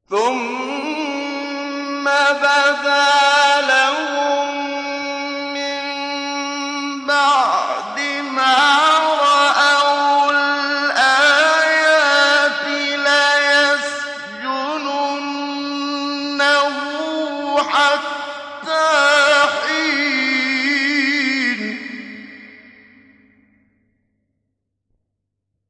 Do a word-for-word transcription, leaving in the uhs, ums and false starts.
ثُمَّ بَدَا لَهُم مِّن بَعْدِ مَا رَأَوُا الْآيَاتِ لَيَسْجُنُنَّهُ حَتَّىٰ